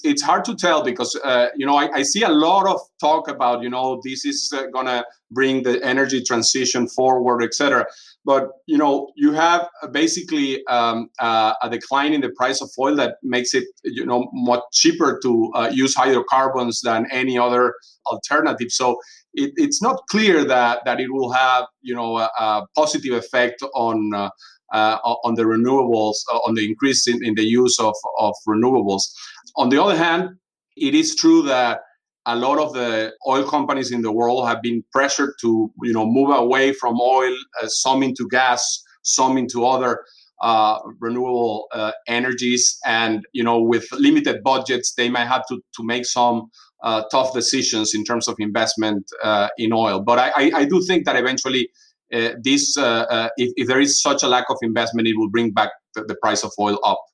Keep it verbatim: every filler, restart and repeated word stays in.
It's hard to tell because, uh, you know, I, I see a lot of talk about, you know, this is uh, going to bring the energy transition forward, et cetera. But, you know, you have basically um, uh, a decline in the price of oil that makes it, you know, much cheaper to uh, use hydrocarbons than any other alternative. So it, it's not clear that, that it will have, you know, a, a positive effect on uh, uh, on the renewables, on the increase in, in the use of, of renewables. On the other hand, it is true that a lot of the oil companies in the world have been pressured to, you know, move away from oil, uh, some into gas, some into other uh, renewable uh, energies. And, you know, with limited budgets, they might have to, to make some uh, tough decisions in terms of investment uh, in oil. But I, I, I do think that eventually uh, this, uh, uh, if, if there is such a lack of investment, it will bring back the, the price of oil up.